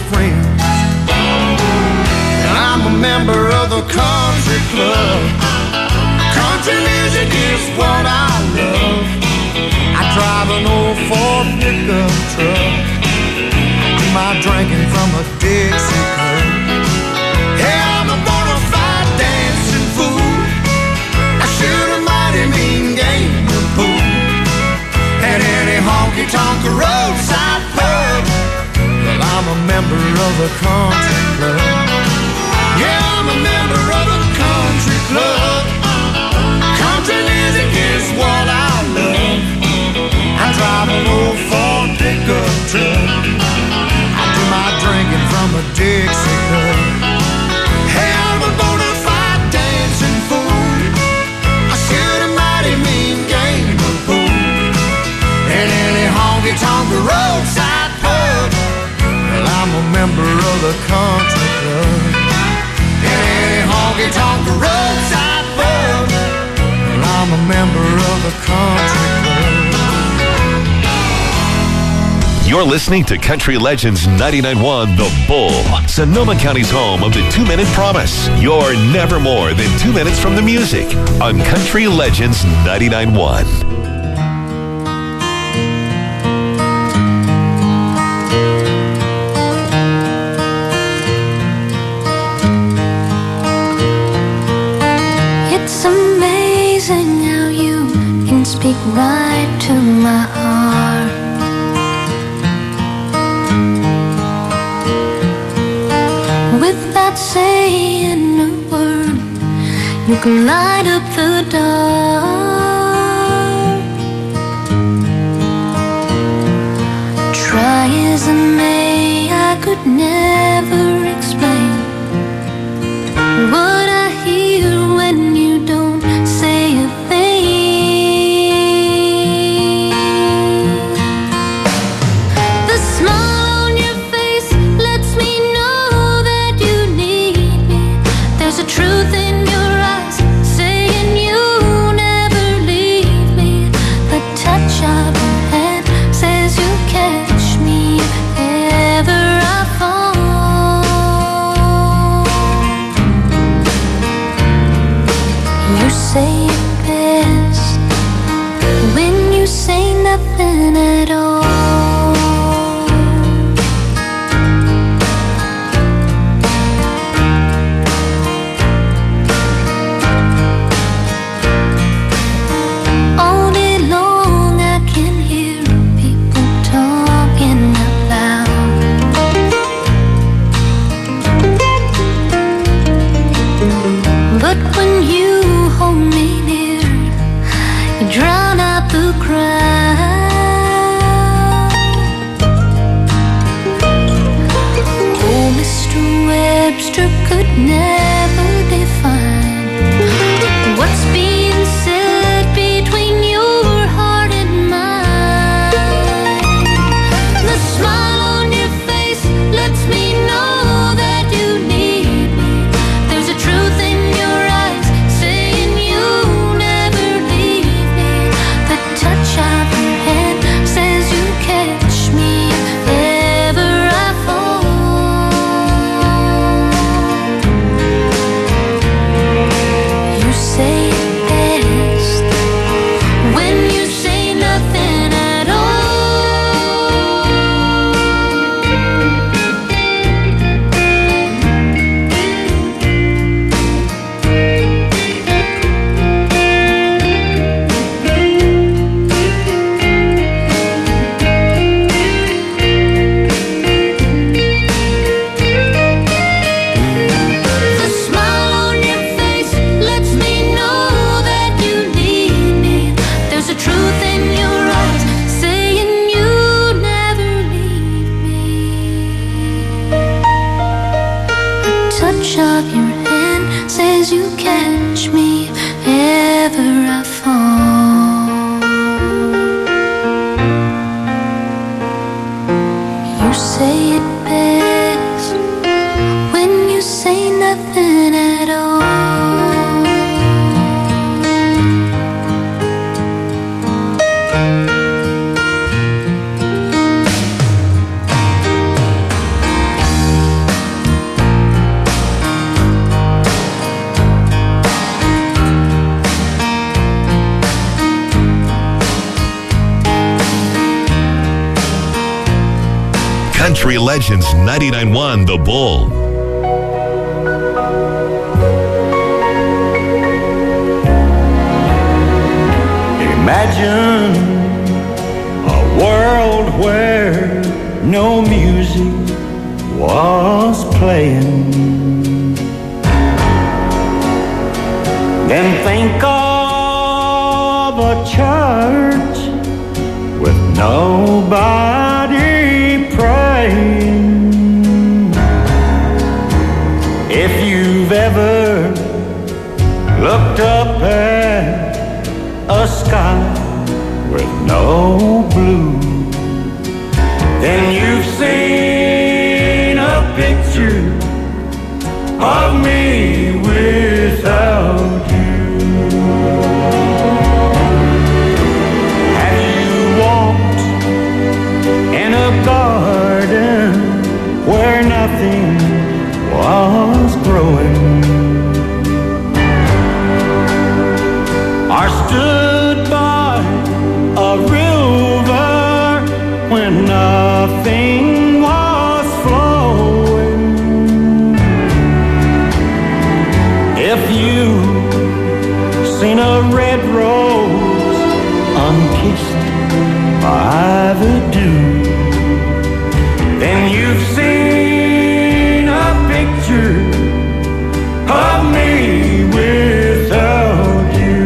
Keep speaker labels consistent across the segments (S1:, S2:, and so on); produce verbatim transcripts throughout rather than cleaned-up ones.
S1: friends. And I'm a member of the country club. Country music is what I love. I drive an old Ford pickup truck. I do my drinking from a Dixie cup. Hey, I'm a bona fide dancing fool. I shoot a mighty mean game of pool at any honky-tonk roadside pub. Well, I'm a member of the country club. Yeah, I'm a member of the country club. Country music is what I love. I drive an old Ford pickup truck. I do my drinking from a Dixie cup. Hey, I'm a bona fide dancing fool. I shoot a mighty mean game of pool at any honky-tonk roadside pub. Well, I'm a member of the country club. At any honky-tonk roadside pub. Well, I'm a member of the country club.
S2: You're listening to Country Legends ninety-nine point one The Bull, Sonoma County's home of the two-minute promise. You're never more than two minutes from the music on Country Legends ninety-nine point one.
S3: It's amazing how you can speak right to my heart. Without saying a word, you can light up the dark. Try as I may, I could never explain what I hear when you don't say a thing. The smile on your face lets me know that you need me. There's a truth in your eyes saying you never leave me. The touch of your hand says you'll catch me if ever I fall. You say it best when you say nothing at all. All day long I can hear people talking out loud. But when you hold me near, you drown out the crowd. Oh, Mister Webster could never define what's being said between your heart and mine. The smile on your face lets me know that you need me. There's a truth in your eyes saying you never leave me. The touch of your hand says you catch me if ever I fall. You say it best when you say nothing at all. The smile on your face lets me know that you need me. There's a truth in your eyes saying you never leave me. The touch of your hand says you catch me if ever I fall. You say it best when you say nothing at all.
S2: Country Legends ninety-nine point one The Bull.
S1: Imagine a world where no music was playing. Then think of a church with nobody praying. If you've ever looked up at a sky with no blue, then you've seen a picture of me without you. Have you walked in a garden where nothing was growing? Or stood by a river when nothing was flowing? If you've seen a red rose unkissed by the dew, then you've seen a picture of me without you.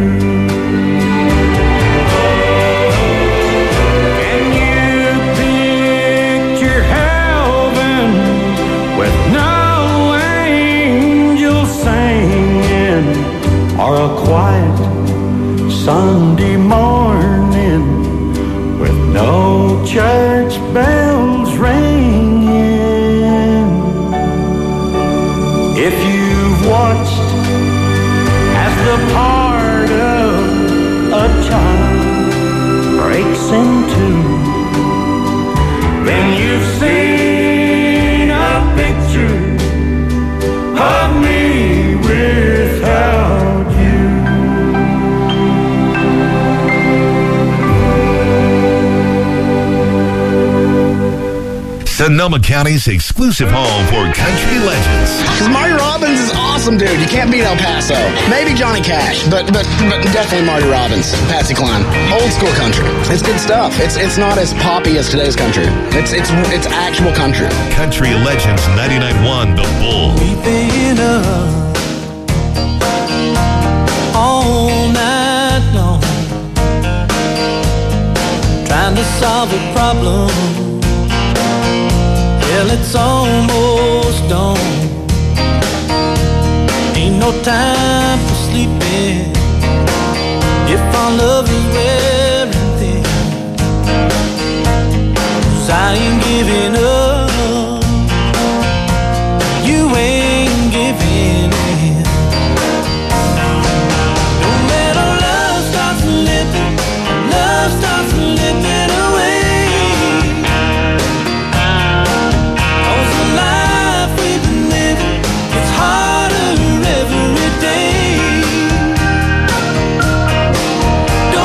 S1: Can you picture heaven with no angels singing, or a quiet Sunday morning with no church bells ringing? If you've watched as the part of a child breaks in two, then you've seen a picture of me without you.
S2: Sonoma County's exclusive home for country legends.
S4: Because Marty Robbins is awesome, dude. You can't beat El Paso. Maybe Johnny Cash, but but but definitely Marty Robbins, Patsy Cline, old school country. It's good stuff. It's it's not as poppy as today's country. It's it's it's actual country.
S2: Country Legends ninety-nine point one The Bull.
S5: We've been up all night long trying to solve a problem. Well, it's almost dawn. Ain't no time for sleeping if our love is wearing thin. 'Cause I ain't giving up, you ain't giving in. Don't let our love start slipping, love starts slipping away. Harder every day.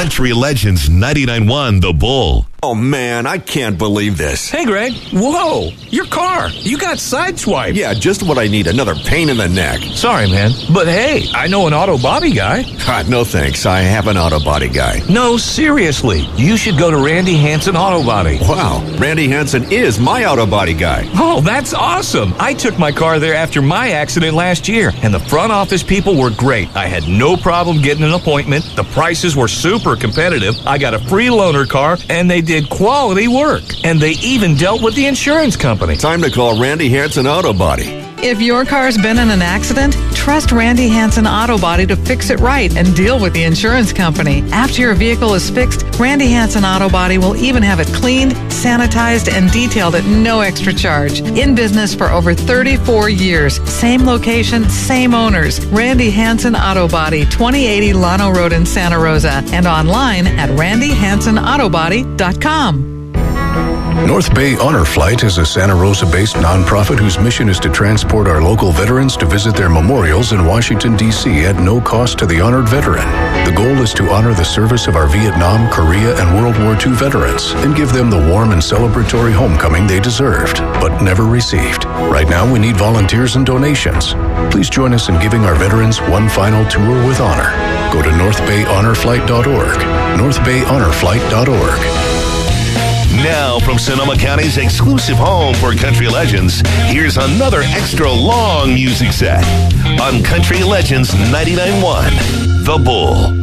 S2: Country Legends ninety-nine point one The Bull.
S6: Oh, man, I can't believe this.
S7: Hey, Greg. Whoa, your car. You got sideswiped.
S6: Yeah, just what I need. Another pain in the neck.
S7: Sorry, man. But hey, I know an auto body guy.
S6: God, no thanks. I have an auto body guy.
S7: No, seriously. You should go to Randy Hansen Auto Body.
S6: Wow, Randy Hansen is my auto body guy.
S7: Oh, that's awesome. I took my car there after my accident last year, and the front office people were great. I had no problem getting an appointment. The prices were super competitive. I got a free loaner car, and they did quality work. And they even dealt with the insurance company.
S6: Time to call Randy Hansen Auto Body.
S8: If your car's been in an accident, trust Randy Hansen Auto Body to fix it right and deal with the insurance company. After your vehicle is fixed, Randy Hansen Auto Body will even have it cleaned, sanitized, and detailed at no extra charge. In business for over thirty-four years. Same location, same owners. Randy Hansen Auto Body, twenty eighty Llano Road in Santa Rosa, and online at randy hansen auto body dot com.
S9: North Bay Honor Flight is a Santa Rosa-based nonprofit whose mission is to transport our local veterans to visit their memorials in Washington, D C at no cost to the honored veteran. The goal is to honor the service of our Vietnam, Korea, and World War Two veterans and give them the warm and celebratory homecoming they deserved, but never received. Right now, we need volunteers and donations. Please join us in giving our veterans one final tour with honor. Go to north bay honor flight dot org, north bay honor flight dot org.
S2: Now, from Sonoma County's exclusive home for country legends, here's another extra long music set on Country Legends ninety-nine point one The Bull.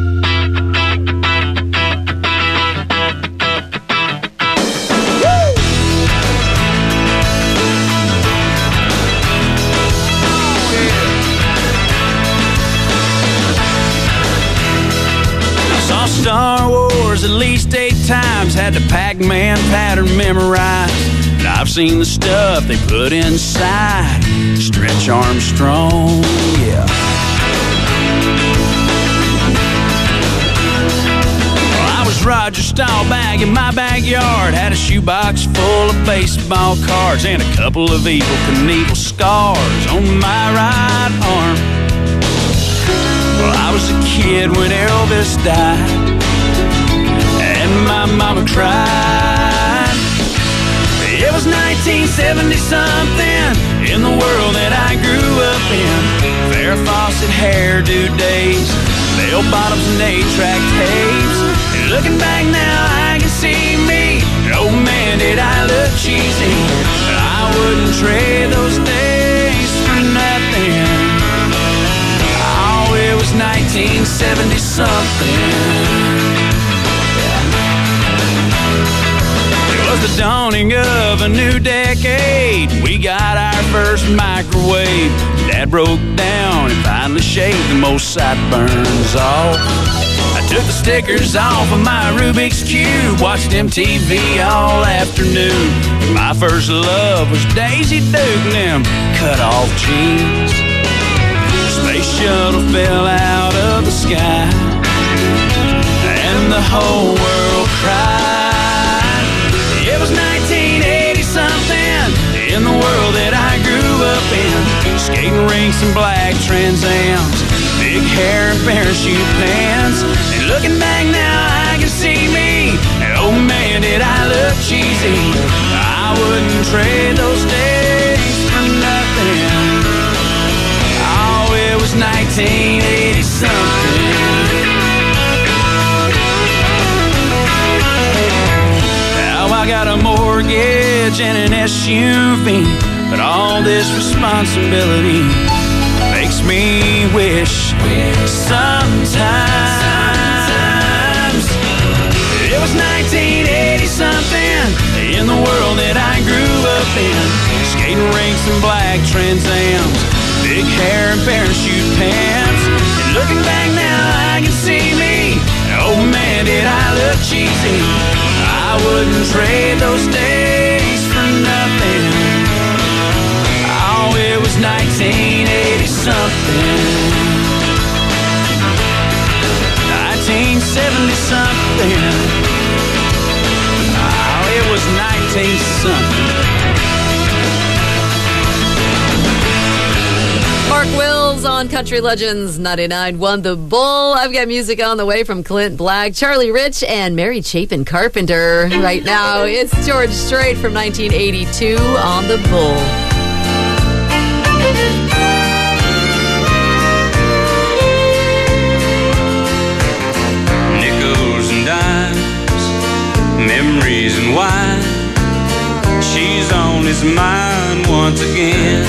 S5: Star Wars at least eight times, had the Pac-Man pattern memorized. And I've seen the stuff they put inside Stretch Armstrong, yeah. Well, I was Roger Staubach in my backyard, had a shoebox full of baseball cards and a couple of Evel Knievel scars on my right arm. Well, I was a kid when Elvis died, and my mama cried. It was nineteen seventy something in the world that I grew up in. Farrah Fawcett hairdo days, bell bottoms and eight-track tapes. And looking back now, I can see me. Oh man, did I look cheesy. But I wouldn't trade those days for nothing. It was nineteen seventy something. It was the dawning of a new decade. We got our first microwave. Dad broke down and finally shaved the most sideburns off. I took the stickers off of my Rubik's Cube, watched M T V all afternoon. My first love was Daisy Duke and them cut-off jeans. Space shuttle fell out of the sky, and the whole world cried. It was nineteen eighty something in the world that I grew up in. Skating rinks and black Trans Ams, big hair and parachute pants. And looking back now, I can see me. And oh man, did I look cheesy. I wouldn't trade those days for nothing. It was nineteen eighty something. Now I got a mortgage and an S U V, but all this responsibility makes me wish sometimes it was nineteen eighty something in the world that I grew up in. Skating rinks and black Trans Ams, big hair and parachute pants. And looking back now, I can see me. Oh man, did I look cheesy. I wouldn't trade those days for nothing. Oh, it was nineteen eighty something. nineteen seventy something. Oh, it was nineteen something.
S8: Mark Will
S10: Girls on Country Legends ninety-nine point one The Bull. I've got music on the way from Clint Black, Charlie Rich, and Mary Chapin Carpenter. Right now, it's George Strait from nineteen eighty-two on The Bull.
S5: Nickels and dimes, memories and wine. She's on his mind once again.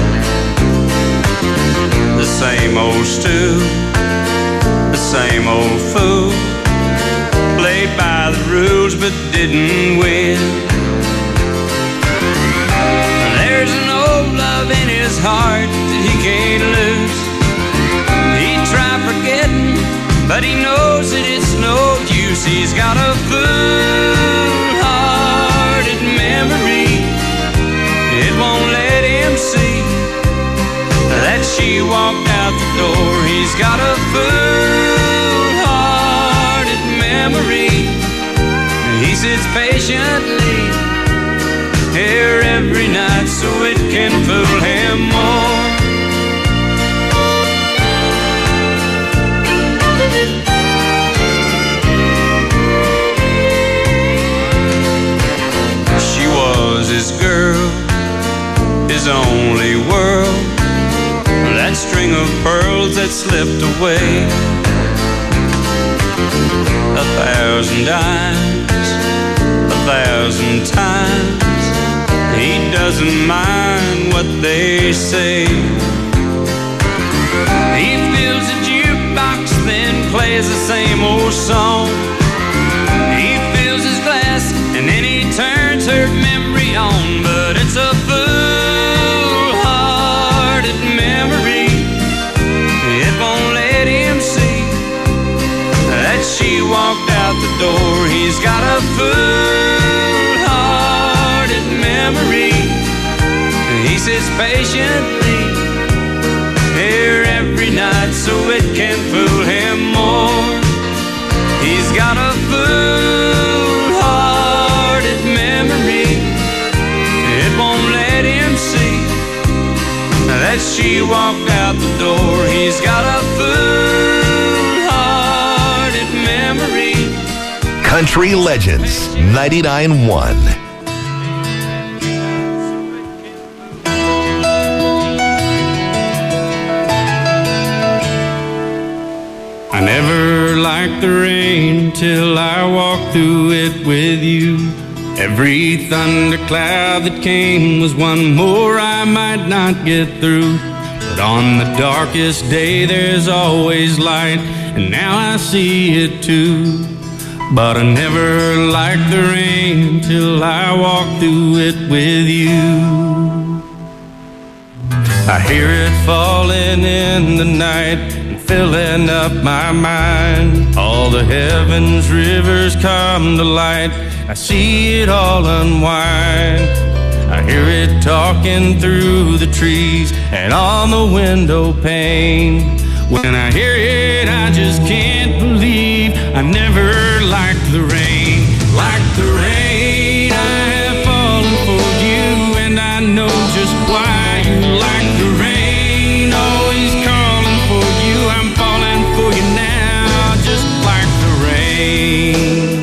S5: The same old stew, the same old fool. Played by the rules but didn't win. There's an old love in his heart that he can't lose. He tried forgetting, but he knows that it's no use. He's got a fool-hearted memory. It won't let him see that she walked out the door. He's got a fool-hearted memory. He sits patiently here every night so it can fool him more. She was his girl, his only world. That string of pearls that slipped away. A thousand dimes, a thousand times. He doesn't mind what they say. He fills a jukebox, then plays the same old song. He fills his glass, and then he turns her memory on. But it's a fool-hearted memory. It won't let him see that she walked out the door. He's got a fool-hearted memory. He sits patiently here every night so it can fool him more. He's got a fool-hearted memory. It won't let him see that she walked out the door. He's got a fool-hearted memory.
S2: Country Legends ninety-nine point one.
S5: I never liked the rain till I walked through it with you. Every thundercloud that came was one more I might not get through. But on the darkest day there's always light, and now I see it too. But I never liked the rain till I walked through it with you. I hear it falling in the night and filling up my mind. All the heavens rivers come to light. I see it all unwind. I hear it talking through the trees and on the window pane. When I hear it, I just can't believe I never liked the rain. Like the rain, I have fallen for you, and I know just why you like the rain. Always calling for you, I'm falling for you now, just like the rain.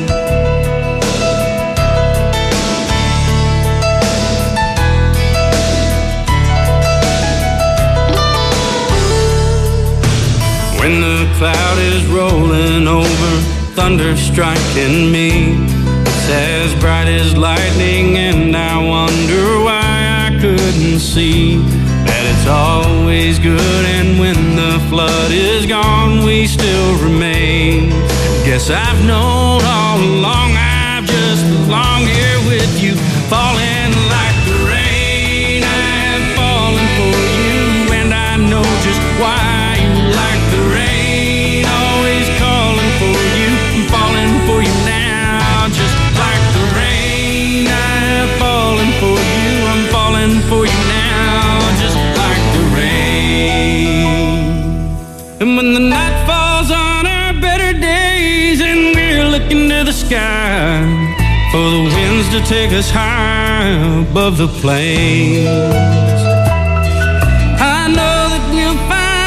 S5: When the cloud is rolling over, thunder striking me, it's as bright as lightning, and I wonder why I couldn't see that it's always good, and when the flood is gone, we still remain. Guess I've known all along I've just belonged here with you, falling like the rain. I have fallen for you, and I know just why. Like the rain, always calling for you. I'm falling for you now, just like the rain. I have fallen for you. I'm falling for you now, just like the rain. And when the night falls on our better days and we're looking to the sky for the winds to take us high above the plains, I know that we'll find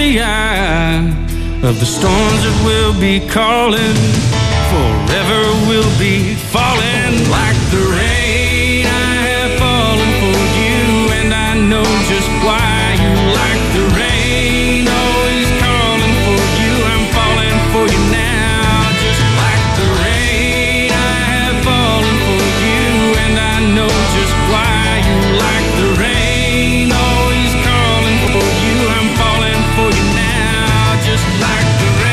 S11: the eye of the storms that will be calling. Forever will be falling like the rain. I have fallen for you, and I know just why you like the rain. Always calling for you, I'm falling for you now. Just like the rain, I have fallen for you, and I know just why you like the rain. Always calling for you, I'm falling for you now. Just like the rain.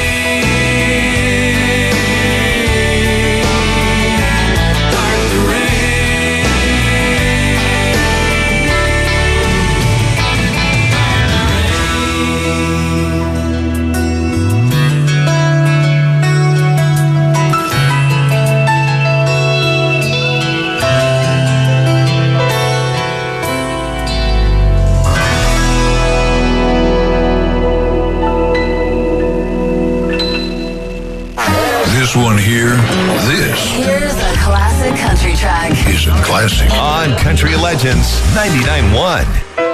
S9: This one here, this
S12: Here's a classic country track.
S9: is a classic.
S2: On Country Legends ninety-nine point one.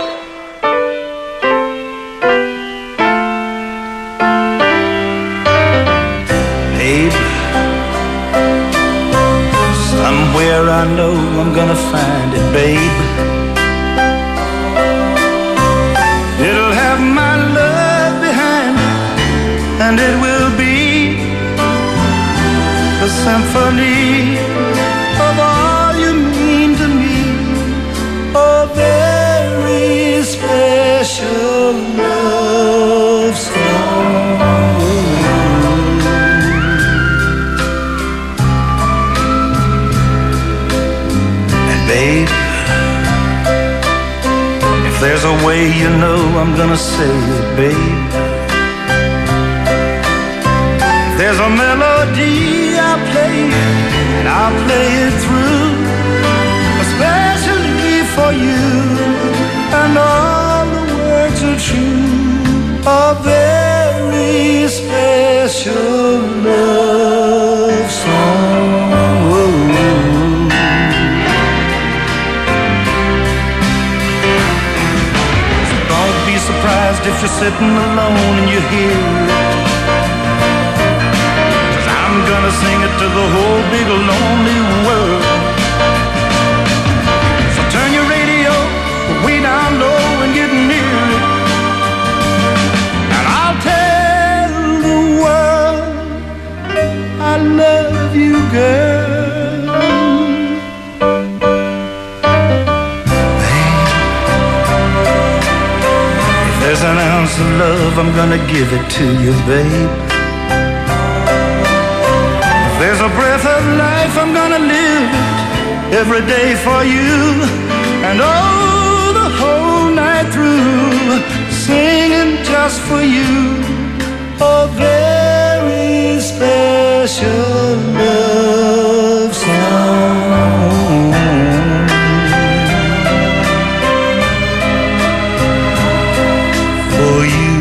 S13: Babe, somewhere I know I'm gonna find it, babe. It'll have my love behind it, and it will be a symphony of all you mean to me. A very special love song. And babe, if there's a way you know I'm gonna say it, babe. There's a melody I'll play, and I'll play it through, especially for you, and all the words are true. A very special love song. So don't be surprised if you're sitting alone and you hear it. I'm gonna sing it to the whole big lonely world. So turn your radio way down low and get near it, and I'll tell the world I love you, girl. Babe, if there's an ounce of love, I'm gonna give it to you, babe. There's a breath of life, I'm gonna live it every day for you, and oh, the whole night through, singing just for you. A very special love song. For you.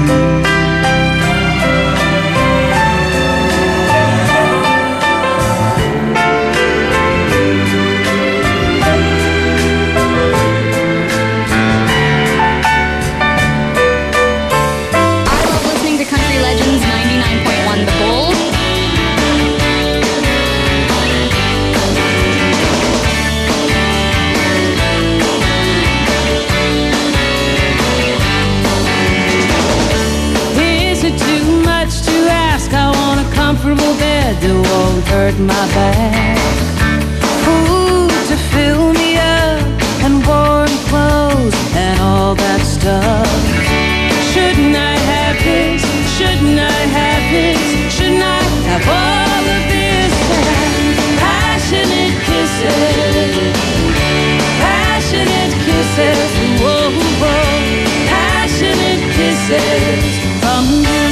S14: That won't hurt my back. Food to fill me up, and warm clothes, and all that stuff. Shouldn't I have this? Shouldn't I have this? Shouldn't I have all of this? And passionate kisses, passionate kisses, whoa, whoa, passionate kisses from you.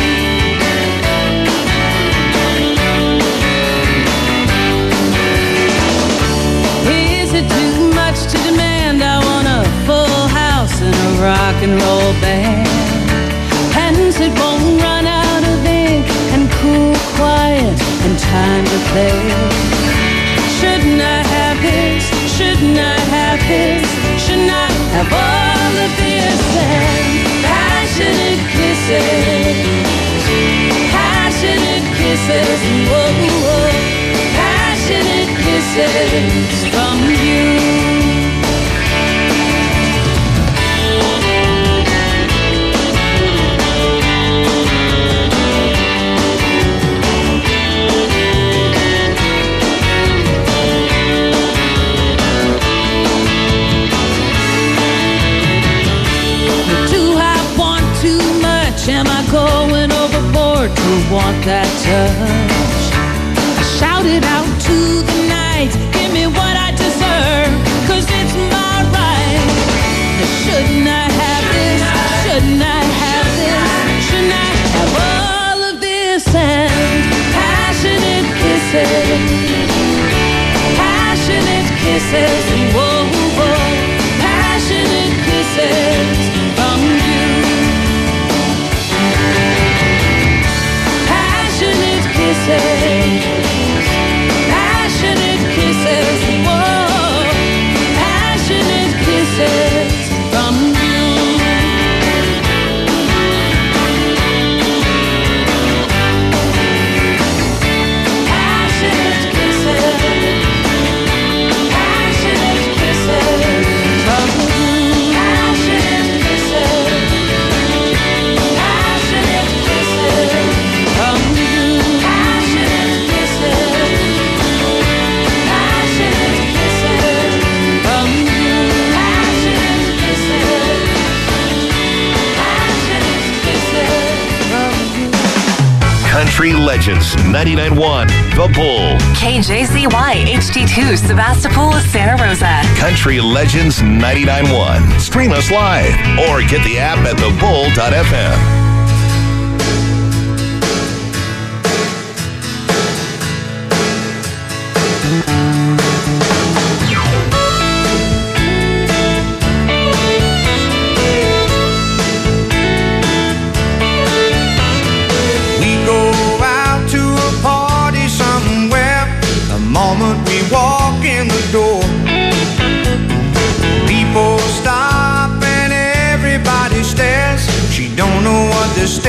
S14: Rock and roll band, pens that won't run out of ink, and cool, quiet, and time to play. Shouldn't I have this? Shouldn't I have this? Shouldn't I have all of this? And passion Passionate kisses, passionate kisses, whoa, whoa, passionate kisses from you. Am I going overboard to want that touch? I shouted out to the night, give me what I deserve, cause it's my right. Shouldn't I have this? Shouldn't I have this? Shouldn't I have all of this? And passionate kisses, passionate kisses, whoa, whoa, passionate kisses from you. Kisses, passionate kisses, whoa, passionate kisses from you. Passionate kisses, passionate kisses from you. Passionate kisses, passionate kisses from you.
S2: Country Legends ninety-nine point one, The Bull.
S12: K J Z Y H D two, Sebastopol, Santa Rosa.
S2: Country Legends ninety-nine point one. Stream us live or get the app at the bull dot f m.
S1: We walk in the door, people stop and everybody stares. She don't know what they're staring